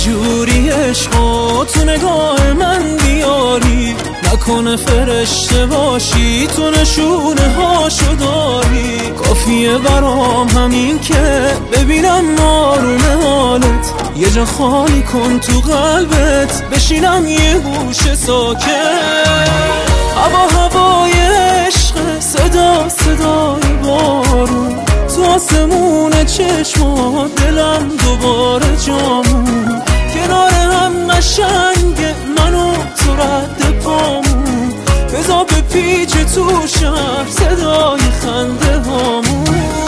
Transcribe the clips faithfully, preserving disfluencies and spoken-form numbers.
جوری عشقا تو نگاه من بیاری، نکنه فرشته باشی تو نشونه هاشو داری. کافیه برام همین که ببینم آروم حالت، یه جا خالی کن تو قلبت بشینم یه گوشه ساکت. هوا هوای عشق، صدا صدای بارون، تو آسمون چشمات دلم دوباره جامون. کنار هم قشنگه منو تو رد پامون، بذار به پیچ تو شهر صدای خنده هامون.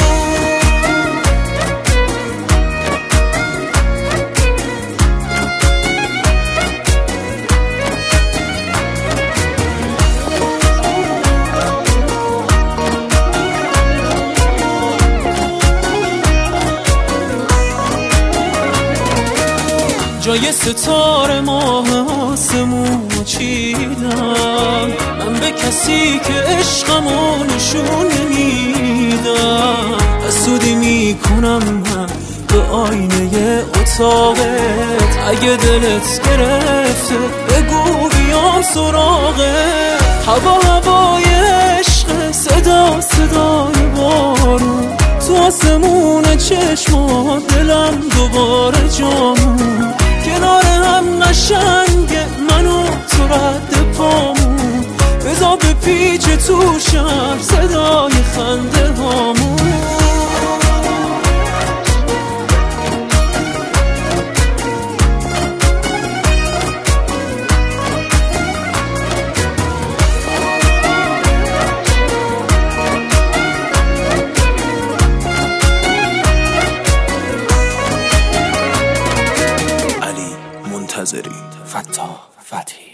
جای ستاره ماه آسمون چیدم، من به کسی که عشقمو نشون نمیدم. حسودی میکنم من به آینه اتاقت، اگه دلت گرفته بگو بیام سراغت. هوا هوای عشق، صدا صدای بارون، تو آسمون چشمات دلم دوباره جامون. کنار هم قشنگه منو تو رد پامون، بذار به پیچ تو شهر صدای خنده هامون. منتظری فتاح فتحی.